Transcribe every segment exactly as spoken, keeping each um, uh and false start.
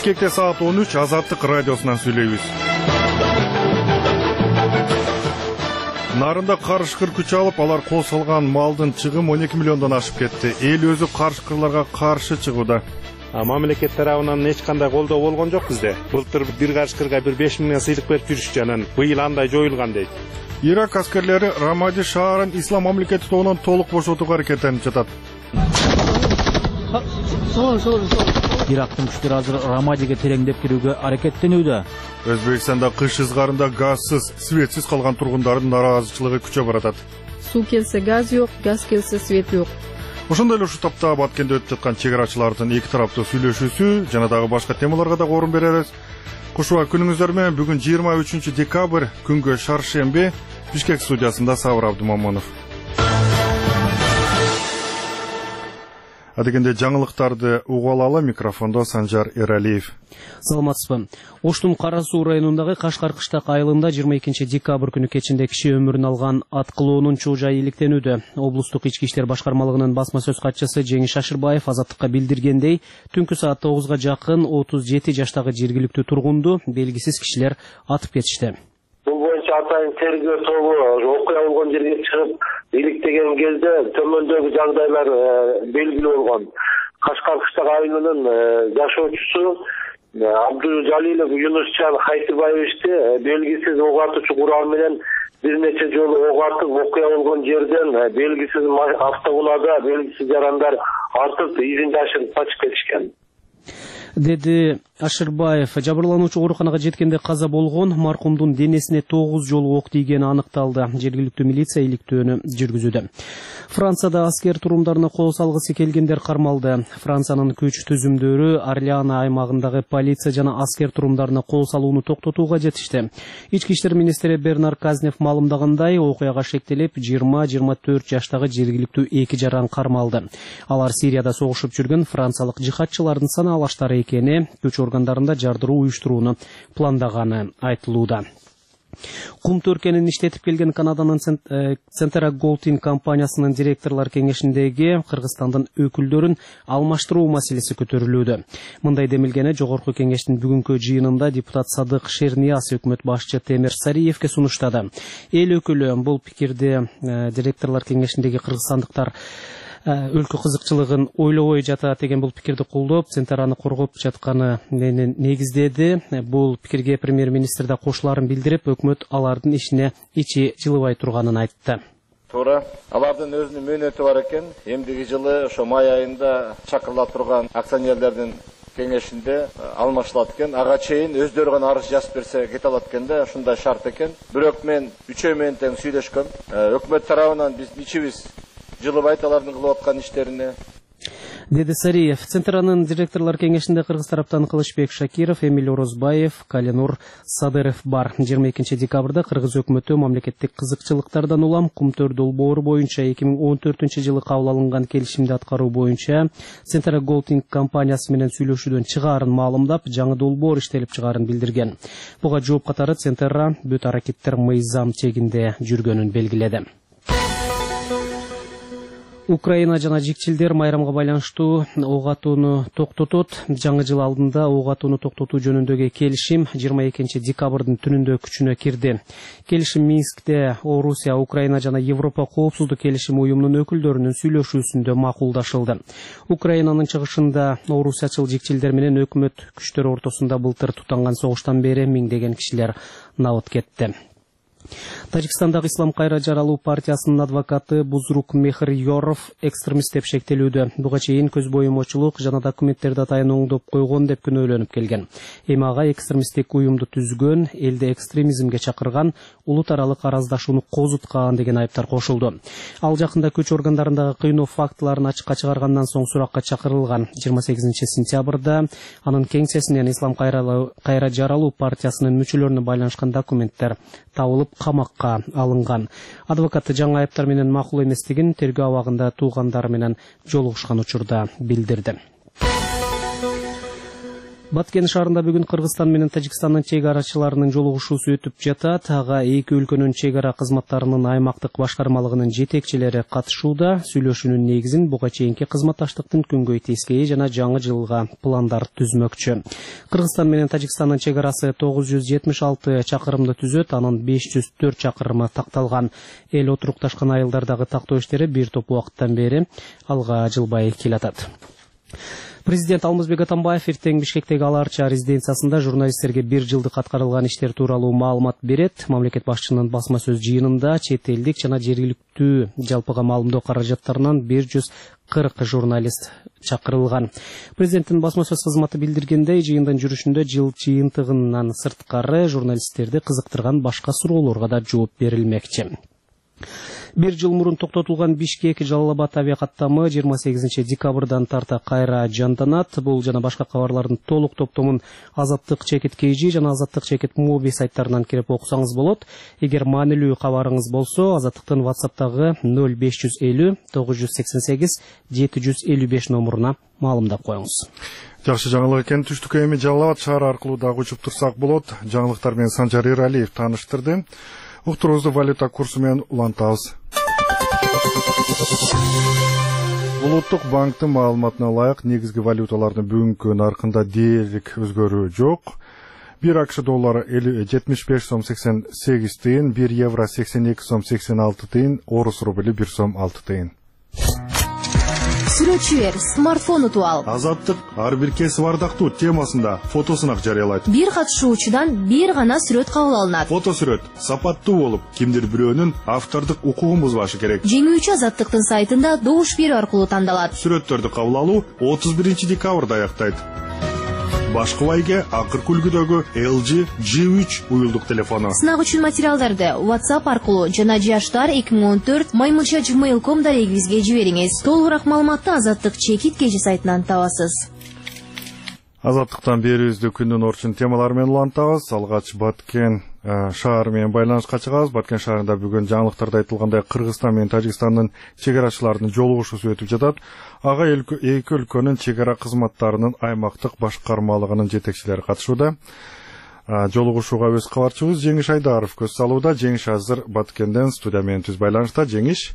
Бишкекте саат он үч Азаттык радиосунан сүйлөйбүз. Нарында карышкыр күч алып, алар кол салган малдын чыгым он эки миллиондон ашып кетти. Эл өзү карышкырларга каршы чыгууда. Мамлекет тарабынан эч кандай колдоо болгон жок бизде. Былтыр бир карышкырга бир беш миңден сыйлык берип жүрүшчү, анан быйыл андай жоюлган дейт. Ирак аскерлери Рамади шаарын ислам мамлекети тобунан толук бошотууга аракеттенип жатат. Ирактын күчтөрү азыр Рамадиге тереңдеп кирүүгө аракеттенүүдө. Өзбекстанда кыш ызгарында газсыз, светсиз калган тургундардын нараазычылыгы күчөп баратат. Суу келсе газ жок, газ келсе свет жок. Ошондой эле ушул тапта Баткенде өтүп жаткан чек арачылардын эки тараптуу сүйлөшүүсү жана дагы башка темаларга да орун беребиз. Кушуа күнүңүздөр менен бүгүн жыйырма үчүнчү декабрь күнгө шаршемби Бишкек студиясында Сабыр Абдумаманов. Адегенде жаңылыктарды угуп алалы, микрофондо Санжар Эралиев. Саламатсызбы. Оштун Кара Суу районундагы Кашкар Кыштак айылында жыйырма экинчи декабрь күнү кечинде киши өмүрүн алган ат кылоонун чоо жайы иликтенүүдө. Облустук ички иштер башкармалыгынын басма сөз катчысы Жеңиш Ашырбаев Азаттыкка билдиргендей, түнкү саат тогузга жакын отуз жети жаштагы жергиликтүү тургунду белгисиз кишилер атып кетишти. Бул боюнча атайын тергөө тобу окуя болгон жерге чыгып иликтеген кезде төмөндөгү жагдайлар белгилүү болгон. Кашкар Кыштак айылынын жашоочусу Абдужалилов Юнусчан Хайтыбаевичти белгисиз ок атуучу курал менен бир нече жолу ок атып окуя болгон жерден белгисиз автоунаада белгисиз жарандар артып изин жашырып качып кетишкен. Деди Ашырбаев, жабырлануучу ооруканага жеткенде каза болгон, маркумдун денесине тогуз жолу ок тийгени аныкталды. Жергиликтүү милиция иликтөөнү жүргүзүүдө. Францияда аскер турумдарына кол салгысы келгендер кармалды. Франциянын күч түзүмдөрү Орлеана аймагындагы полиция жана аскер турумдарына кол салууну токтотууга жетишти. Ички иштер министри Бернар Казнев маалымдагандай, окуяга шектелип жыйырма жыйырма төрт жаштагы жергиликтүү эки жаран кармалды. Алар Сирияда согушуп жүргөн франциялык жихадчылардын санаалаштары экени, күч органдарында жардыруу уюштурууну пландаганы айтылууда. Кум төркенин иштетип келген Канаданын Centera Golding компаниясынын директорлор кеңешиндеги Кыргызстандын өкүлдөрүн алмаштыруу маселеси көтөрүлүүдө. Мындай демилгени жогорку кеңештин бүгүнкү жыйынында депутат Садык Шернияз өкмөт башчы Темир Сариевке сунуштады. Эл өкүлү бул пикирди директорлор кеңешиндеги кыргызстандыктар өлкө кызыкчылыгын ойлобой жатат деген бул пикирди колдоп, Центраны коргоп жатканы менен негиздеди. Бул пикирге премьер-министр да кошуларын билдирип, өкмөт алардын ишине ичи жылыбай турганын айтты. Туура, алардын өзүнүн мөөнөтү бар экен. Эмдиги жылы ошо май айында чакырыла турган акционерлердин кеңешинде алмашылат экен. Ага чейин өздөрү гана арыз жазып берсе кете алат экен да, ушундай шарт экен. Бирок мен үчөө менен тең сүйлөшкөм. Өкмөт тарабынан биз ичибиз жылыбай алардын кылып аткан иштерине. Деди Сариев. Центранын директорлор кеңешинде Кыргыз тараптан Кылычбек Шакиров, Эмиль Орозбаев, Калинур Садыров бар. жыйырма экинчи декабрда Кыргыз өкмөтү мамлекеттик кызыкчылыктардан улам Кумтөр долбоору боюнча эки миң он төртүнчү жылы кабыл алынган келишимди аткаруу боюнча Centera Golding компаниясы менен сүйлөшүүдөн чыгаарын маалымдап, жаңы долбоор иштелип чыгаарын билдирген. Буга жооп катары Centera бүт аракеттер мыйзам чегинде жүргөнүн белгиледи. Украина жана жикчилдер майрамга байланыштуу ок атууну токтотот. Жаңы жыл алдында ок атууну токтотуу жөнүндөгү келишим жыйырма экинчи декабрдын түнүндө күчүнө кирди. Келишим Минскте Орусия, Украина жана Европа коопсуздук келишим уюмунун өкүлдөрүнүн сүйлөшүүсүндө макулдашылды. Украинанын чыгышында орусиячыл жикчилдер менен өкмөт күчтөрү ортосунда былтыр тутанган согуштан бери миңдеген кишилер набыт кетти. Тажикстандагы Ислам кайра жаралуу партиясынын адвокаты Бузрук Мехриёров экстремист деп шектелүүдө. Буга чейин көз боюмочулук жана документтерди атайын оңдоп койгон деп күнөөлөнүп келген. Эми ага экстремисттик уюмду түзгөн, элди экстремизмге чакырган, улут аралык араздашууну козуткан деген айыптар кошулду. Ал жакында күч органдарындагы кыйноо фактыларын ачыкка чыгаргандан соң суракка чакырылган. жыйырма сегизинчи сентябрда анын кеңсесинен Ислам кайра жаралуу партиясынын мүчөлөрүнө байланышкан документтер табылып камакка алынган. Адвокаты жаңы айыптар менен макул эместигин тергөө абагында туугандары менен жолугушкан учурда билдирди. Баткен шаарында бүгүн Кыргызстан менен Тажикстандын чек арачыларынын жолугушуусу өтүп жатат. Ага эки өлкөнүн чек ара кызматтарынын аймактык башкармалыгынын жетекчилери катышууда. Сүйлөшүүнүн негизин буга чейинки кызматташтыктын күнгөй тескейи жана жаңы жылга пландар түзмөкчү. Кыргызстан менен Тажикстандын чек арасы тогуз жүз жетимиш алты чакырымды түзөт, анын беш жүз төрт чакырымы такталган. Эл отурукташкан айылдардагы тактоо иштери бир топ убакыттан бери алга жылбай келатат. Президент Алмазбек Атамбаев эртең Бишкектеги Ала Арча резиденциясында журналисттерге бир жылдык аткарылган иштер тууралуу маалымат берет. Мамлекет башчынын басма сөз жыйынында чет элдик жана жергиликтүү жалпыга маалымдоо каражаттарынан бир жүз кырк журналист чакырылган. Президенттин басма сөз кызматы билдиргендей, жыйындын жүрүшүндө жыл жыйынтыгынан сырткары журналисттерди кызыктырган башка суроолорго да жооп берилмекчи. Бир жыл мурун токтотулган Бишкек Жалал-Абад авиакаттамы жыйырма сегизинчи декабрдан тарта кайра жанданат. Бул жана башка кабарлардын толук топтомун Азаттык чекит kg жана Азаттык чекит моби сайттарынан кирип окусаңыз болот. Эгер маанилүү кабарыңыз болсо, Азаттыктын WhatsApp'тагы ноль беш жүз элүү тогуз жүз сексен сегиз жети жүз элүү беш номуруна маалымдап коюңуз. Жакшы жаңылык экен. Түштүккө эми Жалал-Абад шаары аркылуу дагы учуп турсак болот. Жаңылыктар менен Санжар Эралиев тааныштырды. Уктуруубузду валюта курсу менен улантабыз. Улуттук банктын маалыматына ылайык негизги валюталардын бүгүнкү наркында дээрлик өзгөрүү жок. бир АКШ доллары жетимиш беш сом сексен сегиз тыйын, бир евро сексен эки сом сексен алты тыйын, орус рубли бир сом алты тыйын. Сүрөтчүлөр смартфон утуп ал. Азаттык ар бир кесип ардактуу темасында фотосунак жарыялайт. Бир катышуучудан бир гана сүрөт кабыл алынат. Фото сүрөт сапаттуу болуп, кимдир бирөөнүн автордук укугун бузбашы керек. Жеңүүчү Азаттыктын сайтында добуш берүү аркылуу тандалат. Сүрөттөрдү кабыл алуу отуз биринчи декабрда аяктайт. Башкы байге акыркы үлгүдөгү эл джи джи үч уюлдук телефону. Сынак үчүн материалдарды WhatsApp аркылуу жана жаштар эки миң он төрт маймылча gmail точка ком дарегибизге жибериңиз. Толугураак маалыматты Азаттык чекит kg сайтынан табасыз. Азаттыктан берүүбүздү күндүн орчун темалары менен улантабыз. Алгач Баткен шаары менен байланышка чыгабыз. Баткен шаарында бүгүн жаңылыктарда айтылгандай Кыргызстан менен Тажикстандын чек арачыларынын жолугушуусу өтүп жатат. Ага эки өлкөнүн чек ара кызматтарынын аймактык башкармалыгынын жетекчилери катышууда. Жолугушууга өз кабарчыбыз Жеңиш Айдаров көз салууда. Жеңиш азыр Баткенден студия менен түз байланышта. Жеңиш.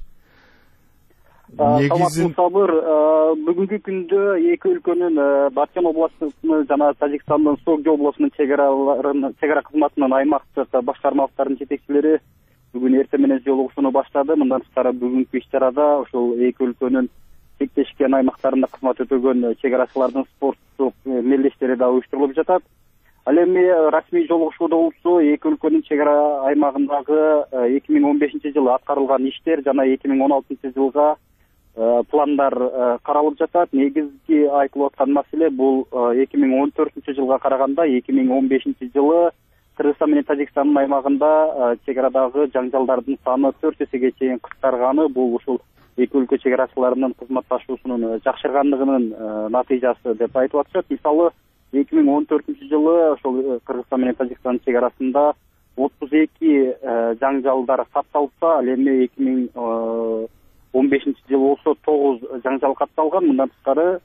Негизин сабыр бүгүнкү күндө эки өлкөнүн Баткен областынын жана Тажикстандын Согдо областынын чек араларын чек ара кызматынын аймактык башкармалыктарынын жетекчилери бүгүн эртең менен жолугушууну баштады. Мындан тышкары бүгүнкү иш-чарада ошол эки өлкөнүн чектешкен аймактарында кызмат өтөгөн чек арачылардын спорттук мелдештери да уюштурулуп жатат. Ал эми расмий жолугушууда болсо эки өлкөнүн чек ара аймагындагы эки миң он бешинчи жылы аткарылган иштер жана эки миң он алтынчы жылга пландар каралып жатат. Негизги айтылып аткан маселе бул эки миң он төртүнчү жылга караганда эки миң он бешинчи жылы Кыргызстан менен Тажикстандын аймагында чек арадагы жаңжалдардын саны төрт эсеге чейин кыскарганы. Бул ушул эки өлкө чек арачыларынын кызматташуусунун жакшыргандыгынын натыйжасы деп айтып атышат. Мисалы эки миң он төртүнчү жылы ошол Кыргызстан менен Тажикстандын чек арасында отуз эки жаңжалдар катталса, ал эми эки миң он бешинчи жылы болсо тогуз жаңжал катталган. Мындан тышкары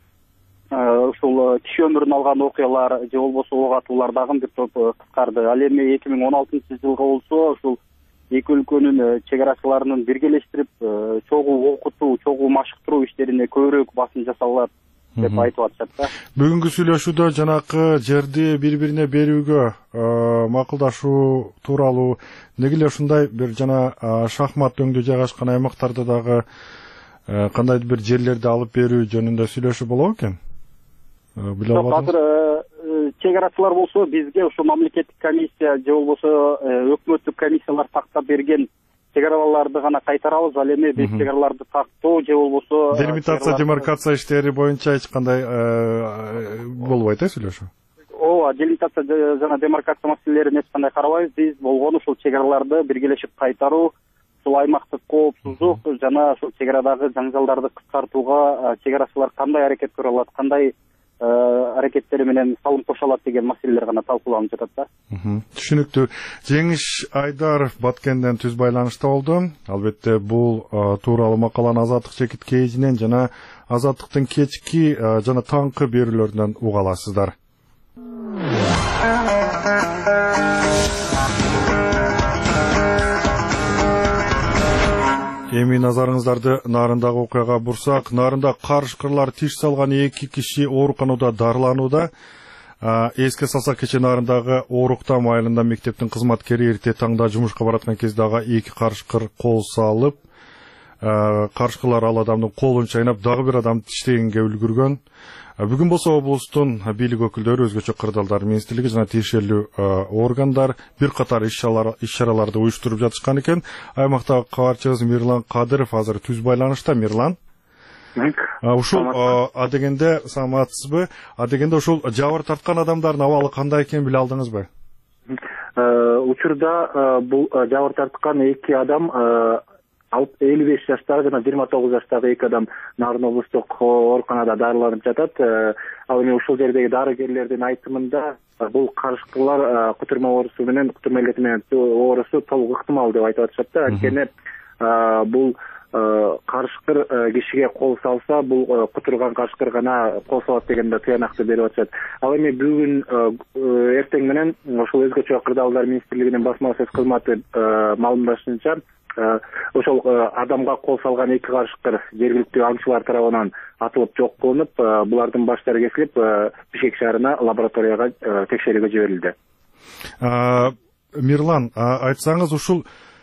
ушул киши өмүрүн алган окуялар же болбосо ок атуулар дагы бир топ кыскарды. Ал эми эки миң он алтынчы жылга болсо ушул эки өлкөнүн чек арачыларынын биргелештирип чогуу окутуу, чогуу машыктыруу иштерине көбүрөөк басым жасалат деп айтып атышат да. Бүгүнкү сүйлөшүүдө жанакы жерди бири-бирине берүүгө макулдашуу тууралуу неге эле ушундай бир жана шахмат өңдө жайгашкан аймактарда дагы кандайдыр бир жерлерди алып берүү жөнүндө сүйлөшүү болобу экен? Биле албадыңыз? Азыр чек арачылар болсо бизге ошо мамлекеттик комиссия же болбосо өкмөттүк комиссиялар тактап берген чек араларды гана кайтарабыз. Ал эми биз чек араларды тактоо же болбосо делимитация, демаркация иштери боюнча эч кандай болбойт э сүйлөшүү? Ооба, делимитация жана демаркация маселелерин эч кандай карабайбыз. Биз болгону ушул чек араларды биргелешип кайтаруу, ушул аймактык коопсуздук жана ушул чек арадагы жаңжалдарды кыскартууга чек арачылар кандай аракет көрө алат, кандай аракеттери менен салым кошо алат деген маселелер гана талкууланып жатат да. Түшүнүктүү. Жеңиш Айдаров Баткенден түз байланышта болду. Албетте бул тууралуу макаланы Азаттык чекит kgнен жана Азаттыктын кечки жана таңкы берүүлөрүнөн уга аласыздар. Эми назарыңыздарды Нарындагы окуяга бурсак, Нарында карышкырлар тиш салган эки киши ооруканада дарыланууда. Эске салсак, кече Нарындагы Оорукта майылында мектептин кызматкери эрте таңда жумушка бараткан кезде ага эки карышкыр кол салып, карышкырлар ал адамдын колун чайнап, дагы бир адамды тиштегенге үлгүргөн. Бүгүн болсо облустун бийлик өкүлдөрү, өзгөчө кырдаалдар министрлиги жана тиешелүү органдар бир катар иш-чараларды уюштуруп жатышкан экен. Аймактагы кабарчыбыз Мирлан Кадыров азыр түз байланышта. Мирлан, ушул адегенде саламатсызбы? Адегенде ушул жабыр тарткан адамдардын абалы кандай экенин биле алдыңызбы? Учурда бул жабыр тарткан эки адам элүү беш жаштагы жана жыйырма тогуз жаштагы эки адам Нарын облустук ооруканада дарыланып жатат. Ал эми ушул жердеги дарыгерлердин айтымында бул карышкырлар кутурма оорусу менен, кутурма илети менен оорусу толук ыктымал деп айтып атышат да. Анткени бул карышкыр кишиге кол салса, бул кутурган карышкыр гана кол салат дегенде тыянакты берип атышат. Ал эми бүгүн эртең менен ошол өзгөчө кырдаалдар министрлигинин басма сөз кызматы маалымдашынча, ошол адамга кол салган эки карышкыр жергиликтүү аңчылар тарабынан атылып жок кылынып, булардын баштары кесилип, Бишкек шаарына лабораторияга текшерүүгө жиберилди. Мирлан, айтсаңыз, ушул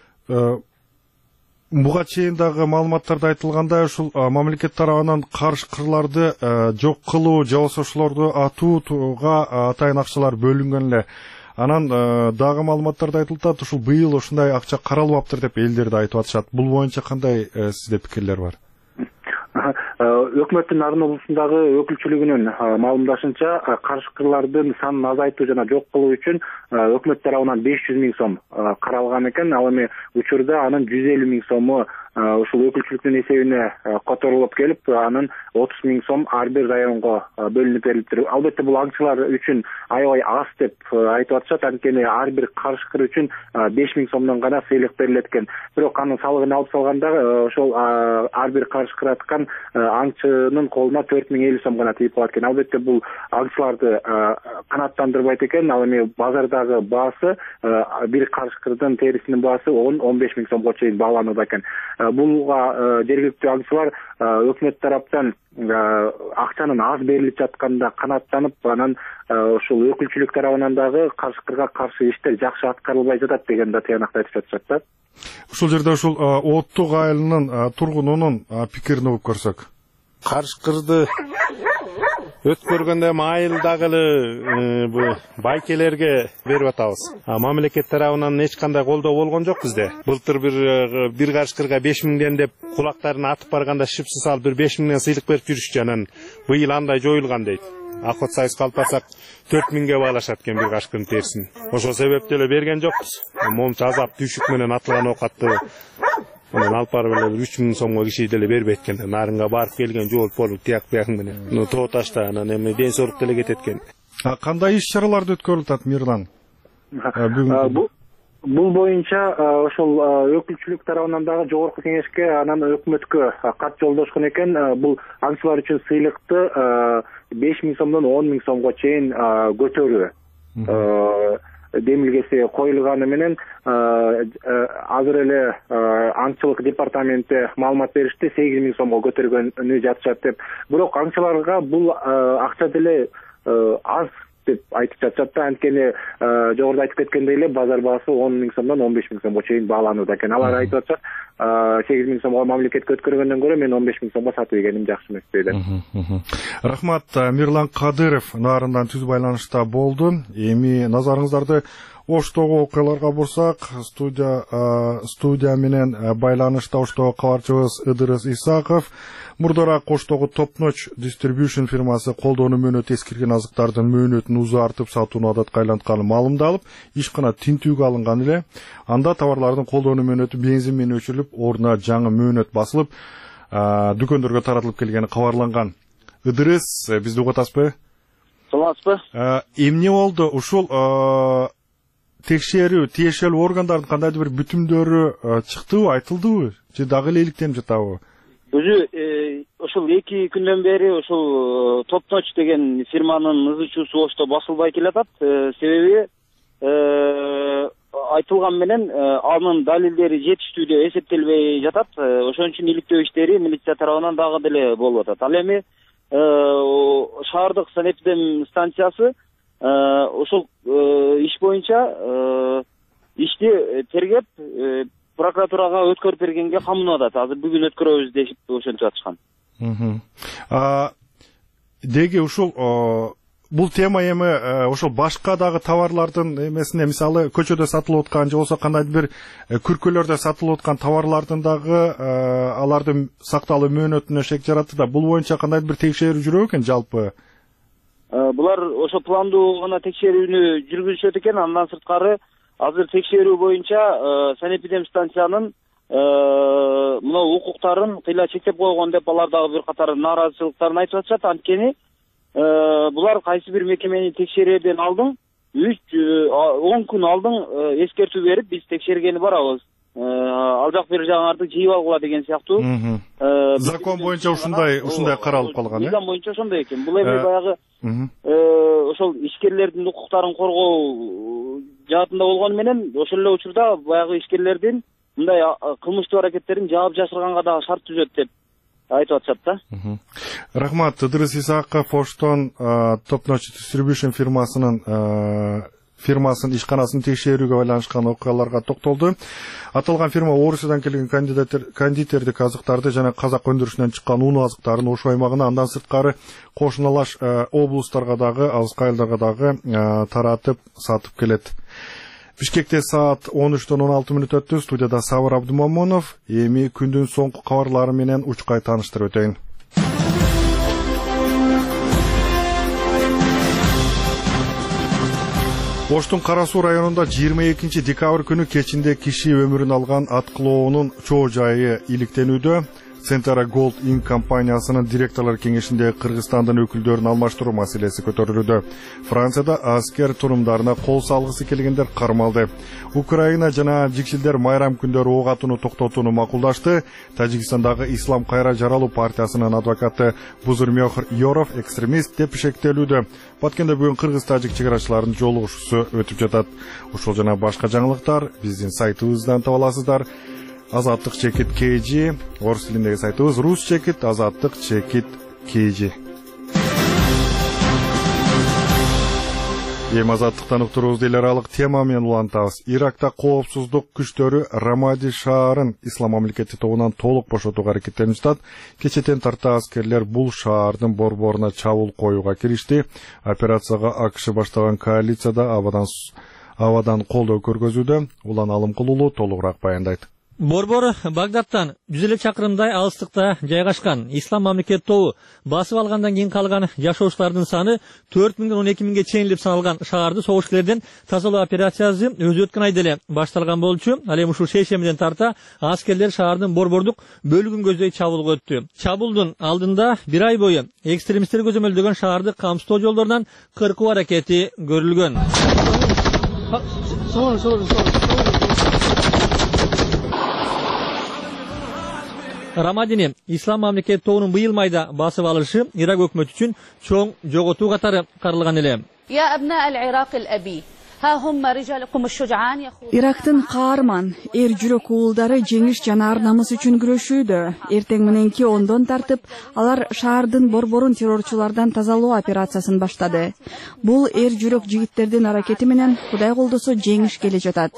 буга чейин дагы маалыматтарда айтылгандай, ушул мамлекет тарабынан карышкырларды жок кылуу же болбосо ошолорду атууга атайын акчалар бөлүнгөн эле. Анан дагы маалыматтарда айтылат, ушул быйыл ушундай акча каралбаптыр деп элдер да айтып атышат. Бул боюнча кандай сизде пикирлер бар? Өкмөттүн Нарын облусундагы өкүлчүлүгүнүн маалымдашынча, карышкырлардын санын азайтуу жана жок кылуу үчүн өкмөт тарабынан беш жүз миң сом каралган экен. Ал эми учурда анын жүз элүү миң сому ушул өкүлчүлүктүн эсебине которулуп келип, анын отуз миң сом ар бир районго бөлүнүп берилиптир. Албетте бул аңчылар үчүн аябай аз деп айтып атышат, анткени ар бир карышкыр үчүн беш миң сомдон гана сыйлык берилет экен. Бирок анын салыгын алып салганда ошол ар бир карышкыр аткан аңчынын колуна төрт миң элүү сом гана тийип калат экен. Албетте бул аңчыларды канааттандырбайт экен. Ал эми базардагы баасы, бир карышкырдын терисинин баасы он он беш миң сомго чейин бааланууда экен. Буга жергиликтүү аңчылар өкмөт тараптан акчанын аз берилип жатканда канааттанып, анан ушул өкүлчүлүк тарабынан дагы карышкырга каршы иштер жакшы аткарылбай жатат деген да тыянакты айтып жатышат да. Ушул жерде ушул Оттук айылынын тургунунун пикирин угуп көрсөк. Карышкырды өткөргөндө айылдагы эле байкелерге берип атабыз. Мамлекет тарабынан эч кандай колдоо болгон жок бизде. Былтыр бир бир карышкырга беш миңден деп кулактарын атып барганда шипси салып бир беш миңден сыйлык берип жүрүшчү, анан быйыл андай жоюлган дейт. Акот сайыска алып барсак төрт миңге баалашат экен бир карышкырдын терисин. Ошол себептен эле берген жокпуз. Момчу азап түйшүк менен атылган оокатты анан алып барып эле үч миң сомго киши деле бербейт экен. Нарынга барып келген жол полу тияк бияк менен тоо ташта, анан эми ден соолук деле кетет экен. Кандай иш-чараларды өткөрүлүп атат, Мирлан? Бул боюнча ошол өкүлчүлүк тарабынан дагы жогорку кеңешке, анан өкмөткө кат жолдошкон экен. Бул аңчылар үчүн сыйлыкты беш миң сомдон он миң сомго чейин көтөрүү демилгеси коюлганы менен азыр эле аңчылык департаменти маалымат беришти, сегиз миң сомго көтөргөнү жатышат деп. Бирок аңчыларга бул акча деле аз деп айтып жатышат да, анткени жогоруда айтып кеткендей эле базар баасы он миң сомдон он беш миң сомго чейин бааланууда экен. Алар айтып атышат, сегиз миң сомго мамлекетке өткөргөндөн көрө мен он беш миң сомго сатып ийгеним жакшы эмес дейт. Рахмат. Мирлан Кадыров Нарындан түз байланышта болду. Эми назарыңыздарды Оштогу окуяларга бурсак, студия студия менен байланышта Оштогу кабарчыбыз Ыдырыс Исаков. Мурдараак Оштогу Топ-Ночь Distribution фирмасы колдоону мөөнөтү эскирген азыктардын мөөнөтүн узартып сатууну адатка айлантканы маалымдалып, ишкана тинтүүгө алынган эле. Анда товарлардын колдоону мөөнөтү бензин менен өчүрүлүп, ордуна жаңы мөөнөт басылып, дүкөндөргө таратылып келгени кабарланган. Ыдырыс, бизди угуп атасызбы? Саламатсызбы? Эмне болду? Ушул текшерүү, тиешелүү органдардын кандайдыр бир бүтүмдөрү чыктыбы, айтылдыбы? Же дагы эле иликтенип жатабы? Өзү ошол эки күндөн бери ошол Топ-Ночь деген фирманын ызы чуусу Ошто басылбай келатат. Себеби айтылган менен анын далилдери жетиштүү деп эсептелбей жатат. Ошон үчүн иликтөө иштери милиция тарабынан дагы деле болуп атат. Ал эми шаардык санэпидем станциясы ошол иш боюнча ишти тергеп прокуратурага өткөрүп бергенге камынып атат. Азыр бүгүн өткөрөбүз деп ошентип атышкан. Деги ушул бул тема эми ошол башка дагы товарлардын эмесине, мисалы көчөдө сатылып аткан же болбосо кандайдыр бир күркөлөрдө сатылып аткан товарлардын дагы алардын сакталуу мөөнөтүнө шек жаратты да, бул боюнча кандайдыр бир текшерүү жүрөт экен жалпы? Булар ошо пландуу гана текшерүүнү жүргүзүшөт экен. Андан сырткары азыр текшерүү боюнча санэпидем станциянын мына укуктарын кыйла чектеп койгон деп алар дагы бир катар нааразычылыктарын айтып атышат. Анткени булар кайсы бир мекемени текшерүүдөн алдын үч он күн алдын эскертүү берип, биз текшергени барабыз. Ал жак бир жагыңарды жыйып алгыла деген сыяктуу. Закон боюнча ушундай ушундай каралып калган, э? Закон боюнча ошондой экен. Бул эми баягы ошол ишкерлердин укуктарын коргоо жаатында болгону менен ошол эле учурда баягы ишкерлердин мындай кылмыштуу аракеттерин жаап жашырганга дагы шарт түзөт деп айтып атышат да. Рахмат. Ыдырыс Исаков Оштон Top Notch Distribution фирмасынын фирмасынын ишканасын текшерүүгө байланышкан окуяларга токтолду. Аталган фирма Орусиядан келген кондитердик азыктарды жана казак өндүрүшүнөн чыккан ун азыктарын Ош аймагына, андан сырткары кошуналаш облустарга дагы, алыскы айылдарга дагы таратып сатып келет. Бишкекте саат он үчтөн он алты мүнөт өттү. Студияда Сабыр Абдумамонов. Эми күндүн соңку кабарлары менен учкай тааныштырып өтөйүн. Оштун Кара Суу районунда жыйырма экинчи декабрь күнү кечинде киши өмүрүн алган аткылоонун чоо жайы иликтенүүдө. Centara Gold Incorporated компаниясынын директорлор кеңешинде Кыргызстандын өкүлдөрүн алмаштыруу маселеси көтөрүлүүдө. Францияда аскер турумдарына кол салгысы келгендер кармалды. Украина жана жикшилдер майрам күндөрү ок атууну токтотууну макулдашты. Тажикстандагы Ислам кайра жаралуу партиясынын адвокаты Бузурмёхр Yorov экстремист деп шектелүүдө. Баткенде бүгүн кыргыз-тажик чыгарачылардын жолугушуусу өтүп жатат. Ушул жана башка жаңылыктар биздин сайтыбыздан таба аласыздар. Азаттык чекит kg, орус тилиндеги сайтыбыз рус чекит азаттык чекит kg. Эми азаттыктан уктуруубузду эл аралык тема менен улантабыз. Иракта коопсуздук күчтөрү Рамади шаарын ислам мамлекети тобунан толук бошотууга аракеттенип жатат. Кечетен тарта аскерлер бул шаардын борборуна чабуул коюуга киришти. Операцияга АКШ баштаган коалицияда абадан абадан колдоо көргөзүүдө. Улан Алымкулуулу толугураак баяндайт. Борбор Багдадтан жүз элүү чакырымдай алыстыкта жайгашкан ислам мамлекет тобу басып алгандан кийин калган жашоочулардын саны төрт миңден он эки миңге чейин деп саналган шаарды согушкерлерден тазалоо операциясы өзү өткөн айда эле башталган болчу. Ал эми ушул шейшемиден тарта аскерлер шаардын борбордук бөлүгүн көздөй чабуулга өттү. Чабуулдун алдында бир ай бою экстремисттер көзөмөлдөгөн шаарды камсыздоо жолдорунан кыркуу аракети көрүлгөн. Рамадини ислам мамлекет тобунун быйыл майда басып алышы Ирак өкмөтү үчүн чоң жоготуу катары каралган эле. Ирактын каарман, эр жүрөк уулдары жеңиш жана ар намыс үчүн күрөшүүдө. Эртең мененки ондон тартып, алар шаардын борборун террорчулардан тазалоо операциясын баштады. Бул эр жүрөк жигиттердин аракети менен Кудай колдосо жеңиш келе жатат.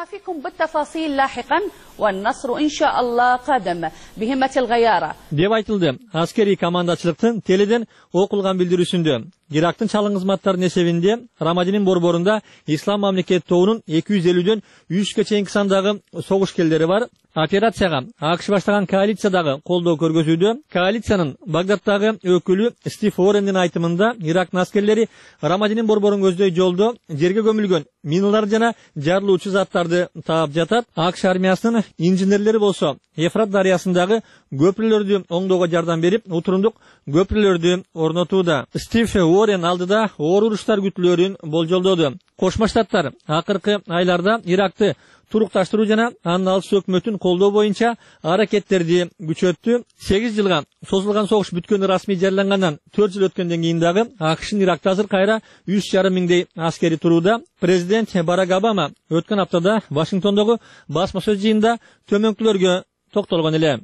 Деп айтылды аскери командачылыктын теледен окулган билдирүүсүндө. Ирактын чалым кызматтарынын эсебинде Рамадинин борборунда ислам мамлекет тобунун эки жүз элүүдөн үчкө чейинки сандагы согушкерлери бар. Операцияга АКШ баштаган коалициядагы колдоо көргөзүүдө. Коалициянын Багдадтагы өкүлү Стив Уоррендин айтымында Ирактын аскерлери Рамадинин борборун көздөй жолдо жерге көмүлгөн миналар жана жарылуучу заттарды таап жатат. АКШ армиясынын инженерлери болсо Ефрат дарыясындагы көпүрлөрдү оңдоого жардам берип, утурундук көпүрлөрдү орнотууда. Стив Уоррен алдыда оор уруштар күтүлөрүн болжолдоду. Кошмо Штаттар акыркы айларда Иракты турукташтыруу жана анын алыс өкмөтүн колдоо боюнча аракеттерди күчөттү. сегиз жылга созулган согуш бүткөнү расмий жарыялангандан төрт жыл өткөндөн кийин дагы АКШнын Иракта азыр кайра үч жарым миңдей аскери турууда. Президент Барак Обама өткөн аптада Вашингтондогу басма сөз жыйынында төмөнкүлөргө токтолгон эле.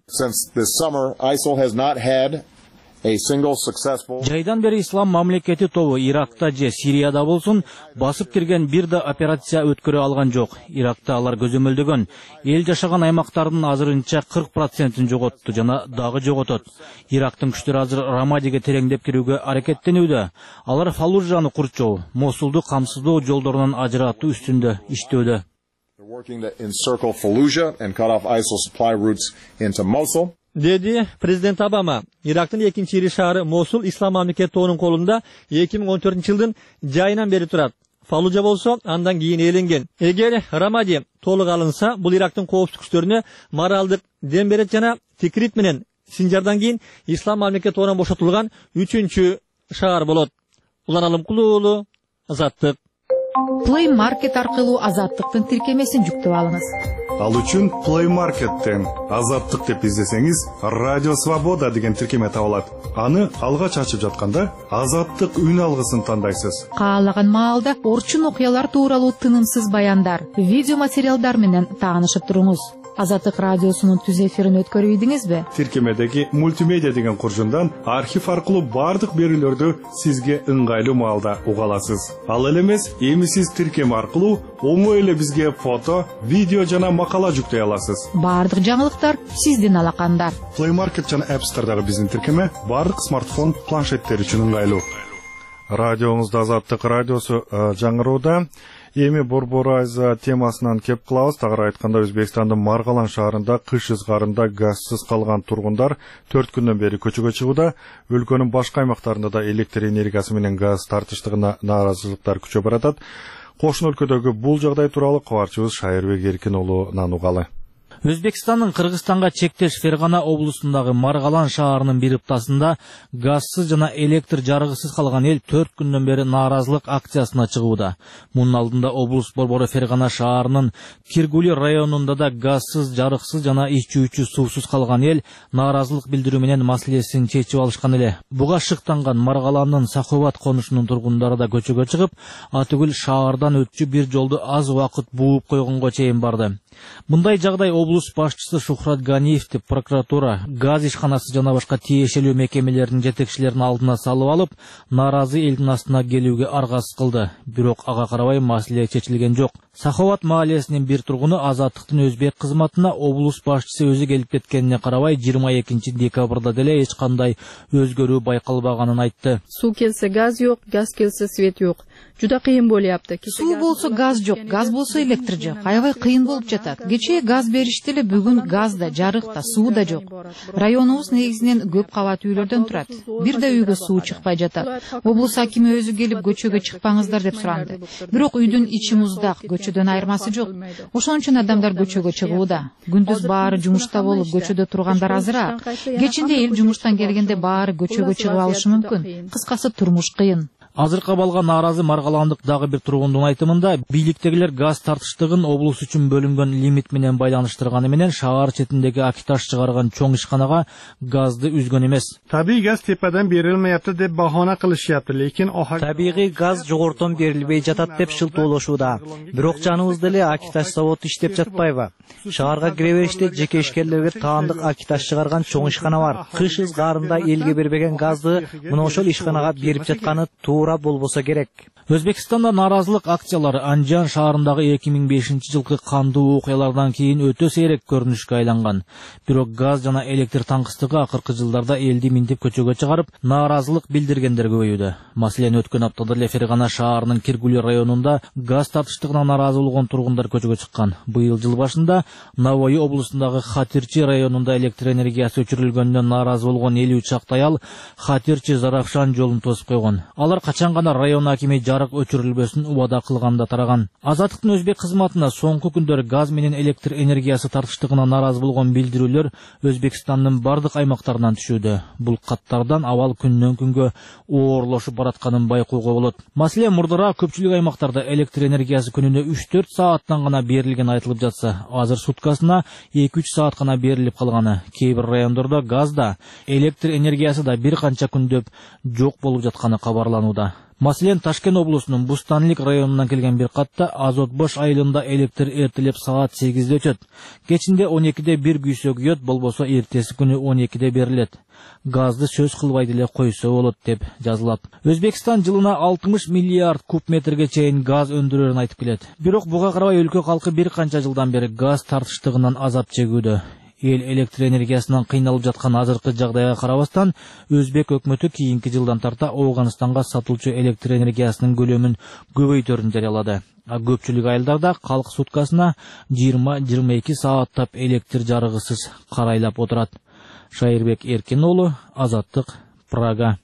Жайдан бери ислам мамлекети тобу Иракта же Сирияда болсун басып кирген бир да операция өткөрө алган жок. Иракта алар көзөмөлдөгөн эл жашаган аймактардын азырынча кырк процентин жоготту жана дагы жоготот. Ирактын күчтөрү азыр Рамадиге тереңдеп кирүүгө аракеттенүүдө. Алар Фаллужаны курчоо, Мосулду камсыздоо жолдорунан ажыратуу үстүндө иштөөдө. Деди президент Обама. Ирактын экинчи ири шаары Мосул ислам мамлекет тобунун колунда эки миң он төртүнчү жылдын жайынан бери турат. Фаллужа болсо андан кийин ээленген. Эгер Рамади толук алынса, бул Ирактын коопсуздук күчтөрүнө моралдык дем берет жана Тикрит менен Синжардан кийин ислам мамлекет тобунан бошотулган үчүнчү шаар болот. Улан Алымкулуу, Азаттык. Play Market аркылуу Азаттыктын тиркемесин жүктөп алыңыз. Ал үчүн Play Market'тен Азаттык деп издесеңиз, Радио Свобода деген тиркеме табылат. Аны алгач ачып жатканда Азаттык үн алгысын тандайсыз. Каалаган маалда орчун окуялар тууралуу тынымсыз баяндар, видео материалдар менен таанышып туруңуз. Азаттык радиосунун түз эфирин өткөрүп ийдиңизби? Тиркемедеги мультимедиа деген куржундан архив аркылуу бардык берүүлөрдү сизге ыңгайлуу маалда уга аласыз. Ал эле эмес, эми сиз тиркеме аркылуу оңой эле бизге фото, видео жана макала жүктөй аласыз. Бардык жаңылыктар сиздин алакандар. Play Market жана App Store'дагы биздин тиркеме бардык смартфон, планшеттер үчүн ыңгайлуу. Радиоңузда Азаттык радиосу жаңырууда. Эми Борбор Айза темасынан кеп кылабыз. Тагыраак айтканда Өзбекстандын Маргалан шаарында кыш ызгарында газсыз калган тургундар төрт күндөн бери көчөгө чыгууда. Өлкөнүн башка аймактарында да электр энергиясы менен газ тартыштыгына нааразычылыктар күчөп баратат. Кошун өлкөдөгү бул жагдай тууралуу кабарчыбыз Шайырбек Эркин уулунан угалы. Өзбекстандын Кыргызстанга чектеш Фергана облусундагы Маргалан шаарынын бир ыптасында газсыз жана электр жарыгысыз калган эл төрт күндөн бери нааразылык акциясына чыгууда. Мунун алдында облус борбору Фергана шаарынын Киргули районунда да газсыз, жарыксыз жана ичүүчү суусуз калган эл нааразылык билдирүү менен маселесин чечип алышкан эле. Буга шыктанган Маргаландын Саховат конушунун тургундары да көчөгө чыгып, атүгүл шаардан өтчү бир жолду аз убакыт бууп койгонго чейин барды. Мындай жагдай облус башчысы Шухрат Ганиевди прокуратура, газ ишканасы жана башка тиешелүү мекемелердин жетекчилеринин алдына салып алып, нааразы элдин астына келүүгө аргасыз кылды. Бирок ага карабай маселе чечилген жок. Саховат маалесинин бир тургуну Азаттыктын өзбек кызматына облус башчысы өзү келип кеткенине карабай жыйырма экинчи декабрда деле эч кандай өзгөрүү байкалбаганын айтты. Суу келсе газ жок, газ келсе свет жок. Жуда кыйын болуп. Суу болсо газ жок, газ болсо электр жок. Аябай кыйын болуп жатат. Кечээ газ беришти эле, бүгүн газ да, жарык да, суу да жок. Районубуз негизинен көп кабат үйлөрдөн турат. Бир да үйгө суу чыкпай жатат. Облус акими өзү келип көчөгө чыкпаңыздар деп суранды. Бирок үйдүн ичи муздак, көчөдөн айырмасы жок. Ошон үчүн адамдар көчөгө чыгууда. Күндүз баары жумушта болуп, көчөдө тургандар азыраак. Кечинде эл жумуштан келгенде баары көчөгө чыгып алышы мүмкүн. Кыскасы турмуш кыйын. Азыркы балга нааразы маргаландык дагы бир тургундун айтымында бийликтегилер газ тартыштыгын облус үчүн бөлүнгөн лимит менен байланыштырганы менен шаар четиндеги Акиташ чыгарган чоң ишканага газды үзгөн эмес. Табий газ тепеден берилмейапты деп бахана кылышыпты, лекин табигый газ жогортон берилбей жатат деп шылтоолошууда. Бирок жаныбызда эле Акиташ заводу иштеп жатпайбы? Шаарга кире бериште жеке ишкерлерге таандык Акиташ чыгарган чоң ишкана бар. Кыш ызгарында элге бербеген газды мына ошол ишканага берип жатканы туура болбосо керек. Өзбекстанда нааразылык акциялары Анжан шаарындагы эки миң бешинчи жылкы кандуу окуялардан кийин өтө сейрек көрүнүшкө айланган. Бирок газ жана электр таңкыстыгы акыркы жылдарда элди минтип көчөгө чыгарып, нааразылык билдиргендер көбөйүүдө. Маселен, өткөн аптада эле Фергана шаарынын Киргули районунда газ тартыштыгына нааразы болгон тургундар көчөгө чыккан. Быйыл жыл башында Навои облусундагы Хатирчи районунда электр энергиясы өчүрүлгөндөн нааразы болгон элүү чакты аял Хатирчи Заравшан жолун тосуп койгон. Алар качан гана район акими жарык өчүрүлбөсүн убада кылганда тараган. Азаттыктын өзбек кызматына соңку күндөр газ менен электр энергиясы тартыштыгына наразы болгон билдирүүлөр Өзбекстандын бардык аймактарынан түшүүдө. Бул каттардан абал күндөн күнгө оорлошуп баратканын байкоого болот. Маселен, мурдара көпчүлүк аймактарда электр энергиясы күнүнө үч төрт сааттан гана берилген айтылып жатса, азыр суткасына эки үч саат гана берилип калганы. Кээ бир райондордо газ да, электр энергиясы да бир канча күндөп жок болуп жатканы кабарланууда. Маселен, Ташкент облусунун Бустанлик районунан келген бир катта Азот Бош айылында электр эртелеп саат сегизде өтөт. Кечинде он экиде бир күйсө күйөт, болбосо эртеси күнү он экиде берилет. Газды сөз кылбай деле койсо болот деп жазылат. Өзбекстан жылына алтымыш миллиард куб метрге чейин газ өндүрөрүн айтып келет. Бирок буга карабай өлкө калкы бир канча жылдан бери газ тартыштыгынан азап чегүүдө. Эл электр энергиясынан кыйналып жаткан азыркы жагдайга карабастан, Өзбек өкмөтү кийинки жылдан тарта Ооганстанга сатылчу электр энергиясынын көлөмүн көбөйтөрүн жарыялады. А көпчүлүк айылдарда калк суткасына жыйырма жыйырма эки сааттап электр жарыгысыз карайлап отурат. Шайырбек Эркин уулу, Азаттык, Прага.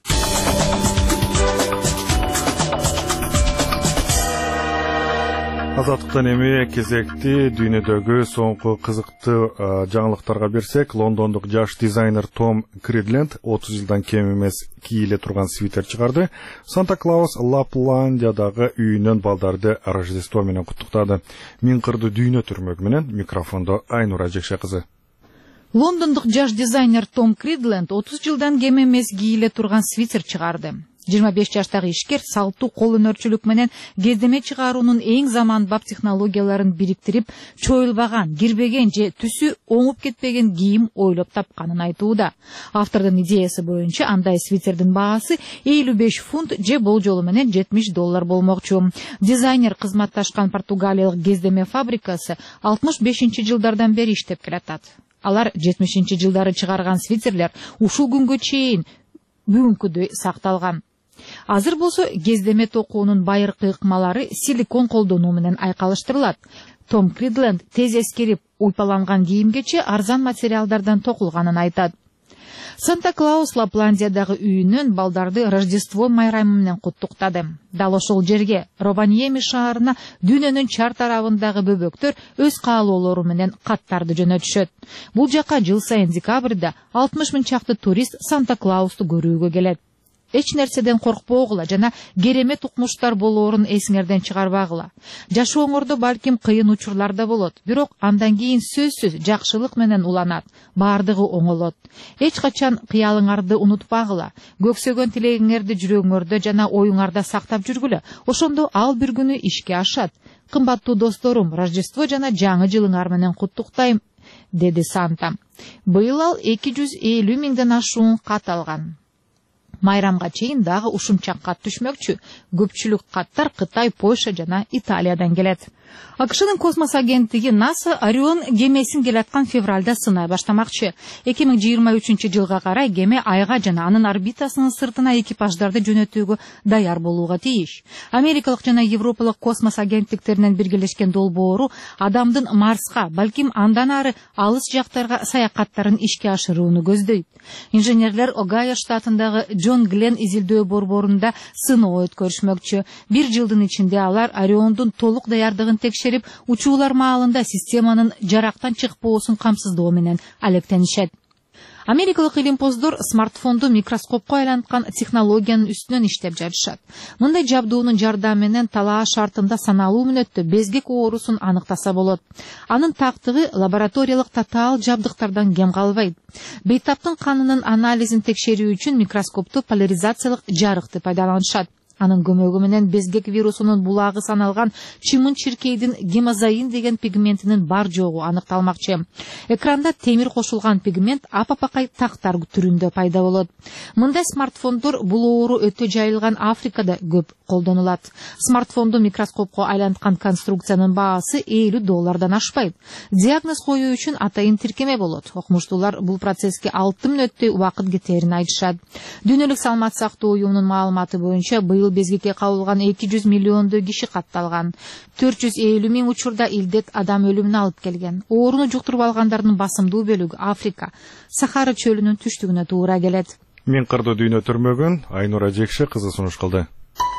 Азаттыктан эми кезекти дүйнөдөгү соңку кызыктуу жаңылыктарга берсек, лондондук жаш дизайнер Том Кридленд отуз жылдан кем эмес кийле турган свитер чыгарды. Санта-Клаус Лапландиядагы үйүнөн балдарды Рождество менен куттуктады. Миң кырды дүйнө түрмөгү менен микрофондо Айнура Жекше кызы. Лондондук жаш дизайнер Том Кридленд отуз жылдан кем эмес кийле турган свитер чыгарды. жыйырма беш жаштагы ишкер салттуу кол өнөрчүлүк менен кездеме чыгаруунун эң заманбап технологияларын бириктирип, чоюлбаган, кирбеген же түсү оңуп кетпеген кийим ойлоп тапканын айтууда. Автордун идеясы боюнча андай свитердин баасы элүү беш фунт же болжолу менен жетимиш доллар болмокчу. Дизайнер кызматташкан португалиялык кездеме фабрикасы алтымыш бешинчи жылдардан бери иштеп келатат. Алар жетимишинчи жылдары чыгарган свитерлер ушул күнгө чейин бүгүнкүдөй сакталган. Азыр болсо кездеме токуунун байыркы ыкмалары силикон колдонуу менен айкалыштырылат. Том Кридленд тез эскерип, уйпаланган кийимгече арзан материалдардан токулганын айтат. Санта-Клаус Лапландиядагы үйүнөн балдарды Рождество майрамы менен куттуктады. Дал ошол жерге, Рованьеми шаарына дүйнөнүн чар тарабындагы бөбөктөр өз каалоолору менен каттарды жөнөтүшөт. Бул жака жыл сайын декабрда алтымыш миң чакты турист Санта-Клаусту көрүүгө келет. Эч нерседен коркпогула жана керемет укмуштар болоорун эсиңерден чыгарбагыла. Жашооңордо балким кыйын учурлар да болот, бирок андан кийин сөзсүз жакшылык менен уланат, баардыгы оңолот. Эч качан кыялыңарды унутпагыла, көксөгөн тилегиңерди жүрөгүңөрдө жана оюңарда сактап жүргүлө. Ошондо ал бир күнү ишке ашат. Кымбаттуу досторум, Рождество жана жаңы жылыңар менен куттуктайм, деди Санта. Быйыл ал эки жүз элүү миңден ашуун кат алган. Майрамга чейин дагы ушунча кат түшмөкчү. Көпчүлүк каттар Кытай, Польша жана Италиядан келет. АКШнын космос агенттиги НАСА Орион кемесин келаткан февралда сынай баштамакчы. эки миң жыйырма үчүнчү жылга карай кеме Айга жана анын орбитасынын сыртына экипаждарды жөнөтүүгө даяр болууга тийиш. Америкалык жана Европалык космос агенттиктеринен биргелешкен долбоору адамдын Марска, балким андан ары алыс жактарга саякаттарын ишке ашырууну көздөйт. Инженерлер Огайо штатындагы Джон Глен изилдөө борборунда сыноо өткөрүшмөкчү. Бир жылдын ичинде алар Ориондун толук даярдыгын текшерип, учуулар маалында системанын жарактан чыкпоосун камсыздоо менен алектенишет. Америкалык илимпоздор смартфонду микроскопко айланткан технологиянын үстүнөн иштеп жатышат. Мындай жабдуунун жардамы менен талаа шартында саналуу мүнөттө безгек оорусун аныктаса болот. Анын тактыгы лабораториялык татаал жабдыктардан кем калбайт. Бейтаптын канынын анализин текшерүү үчүн микроскопту поляризациялык жарыкты пайдаланышат. Анын көмөгү менен безгек вирусунун булагы саналган чымын чиркейдин гемозоин деген пигментинин бар жогу аныкталмакчы. Экранда темир кошулган пигмент апапакай тактар түрүндө пайда болот. Мындай смартфондор бул оору өтө жайылган Африкада көп колдонулат. Смартфонду микроскопко айланткан конструкциянын баасы элүү доллардан ашпайт. Диагноз коюу үчүн атайын тиркеме болот. Окумуштуулар бул процесске алты мүнөттөй убакыт кетерин айтышат. Дүйнөлүк саламат сактоо уюмунун маалыматы боюнча быйыл безгекке кабылган эки жүз миллиондой киши катталган. төрт жүз элүү миң учурда илдет адам өлүмүнө алып келген. Ооруну жуктуруп алгандардын басымдуу бөлүгү Африка, Сахара чөлүнүн түштүгүнө туура келет. Миң кырды дүйнө түрмөгүн Айнура Жекше кызы сунуш кылды.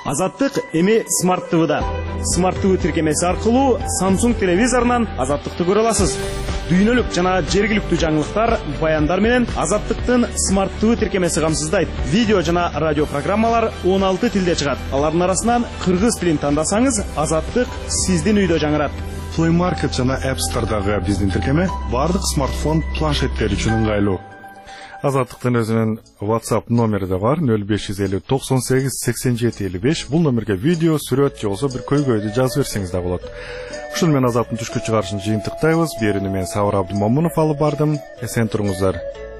Азаттык эми смарт ТВда. Смарт ТВ тиркемеси аркылуу Samsung телевизорунан Азаттыкты көрө аласыз. Дүйнөлүк жана жергиликтүү жаңылыктар, баяндар менен Азаттыктын смарт ТВ тиркемеси камсыздайт. Видео жана радио программалар он алты тилде чыгат. Алардын арасынан кыргыз тилин тандасаңыз, Азаттык сиздин үйдө жаңырат. Play Market жана App Store'дагы биздин тиркеме бардык смартфон планшеттер үчүн ыңгайлуу. Азаттыктын өзүнүн WhatsApp номери да бар, нөл беш жүз элүү токсон сегиз сексен жети элүү беш. Бул номерге видео, сүрөт же болсо бир көйгөйдү жазып берсеңиз да болот. Ушул менен Азаттын түшкү чыгарышын жыйынтыктайбыз. Берүүнү мен Сабыр Абдымомунов алып бардым. Эсен туруңуздар.